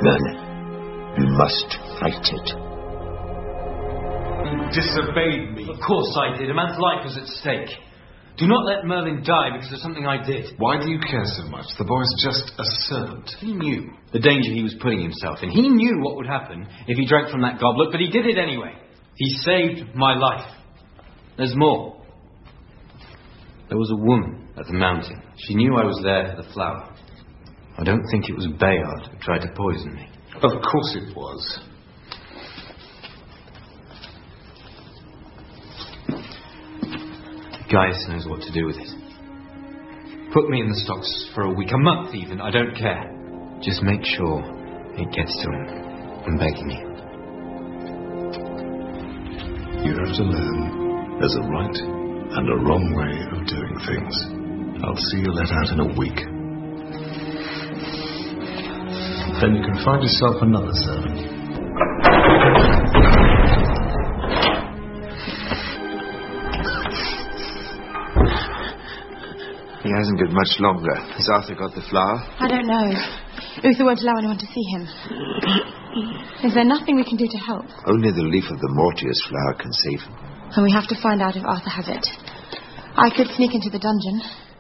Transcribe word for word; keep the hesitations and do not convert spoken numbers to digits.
Merlin, you must fight it. You disobeyed me. Of course I did. A man's life was at stake. Do not let Merlin die because of something I did. Why do you care so much? The boy's just a servant. He knew the danger he was putting himself in. He knew what would happen if he drank from that goblet, but he did it anyway. He saved my life. There's more. There was a woman at the mountain. She knew I was there for the flower. I don't think it was Bayard who tried to poison me. Of course it was. Gaius knows what to do with it. Put me in the stocks for a week, a month even, I don't care. Just make sure it gets to him. I'm begging you. You have to learn there's a right and a wrong way of doing things. I'll see you let out in a week. Then you can find yourself another servant. He hasn't got much longer. Has Arthur got the flower? I don't know. Uther won't allow anyone to see him. Is there nothing we can do to help? Only the leaf of the Mortius flower can save him. And we have to find out if Arthur has it. I could sneak into the dungeon.